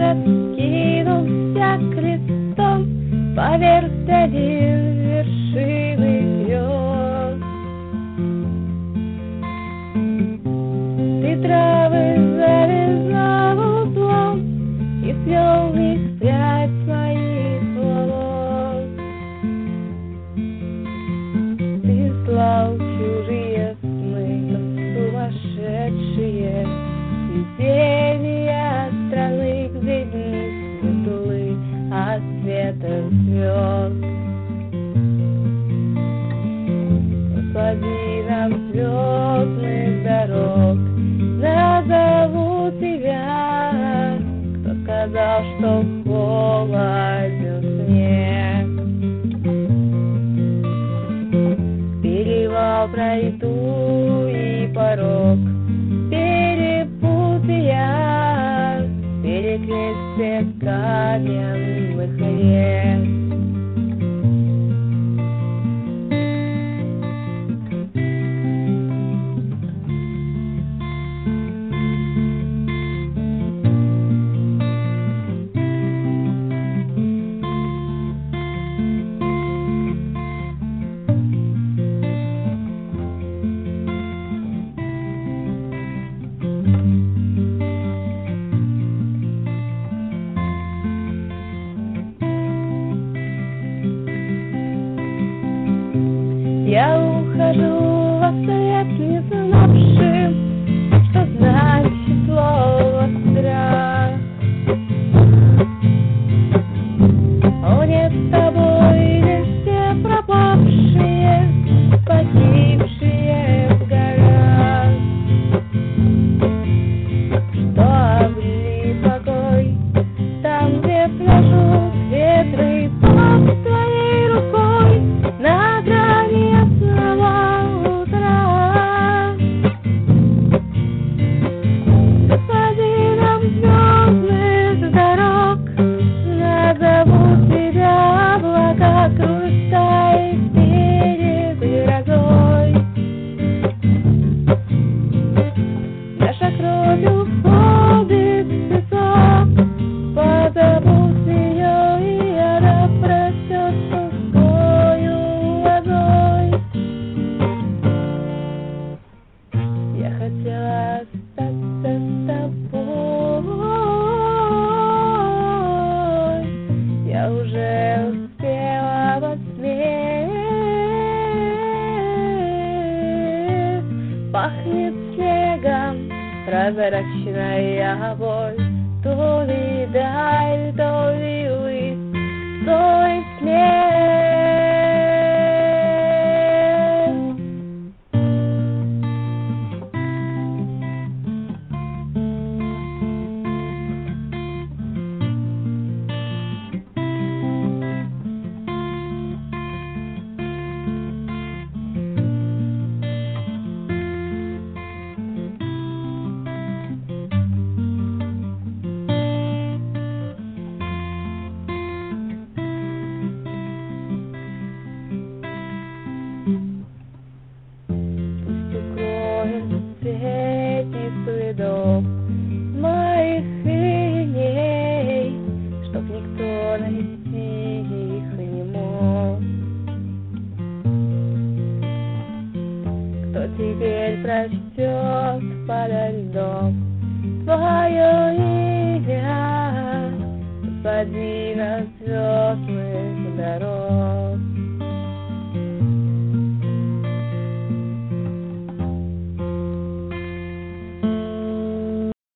раскинулся крестом поверх долин вершины грез. Ты травы завязал углом и свел в них прядь своих волос. Ты слал чужие сны, сумасшедшие видения страны, где дни светлы от света звезд. Услади нам звездных дорог, назовут тебя. Кто сказал, что холоден снег? Перевал пройду и порог, перепуты я, перекрестие каменных рек. Я ухожу во свет, не знавшим, что значит слово страх. О, нет, с тобой лишь все пропавшие, погибшие в горах, что обрели покой там, где пляшут ветры под твоей рукой на грани ясного утра. Господином звездных дорог назовут тебя облака, кружка их перед грозой. Наша кровь уходит в песок, позовут ее, и она растет пустою лозой. Я хотела остаться с тобой, я уже успела во сне. Пахнет снегом прозрачная боль, то ли даль, то ли высь, то ли смех. Сети следов моих линей, чтоб никто найти их не мог. Кто теперь прочтет подо льдом твое имя, господина звездных дорог?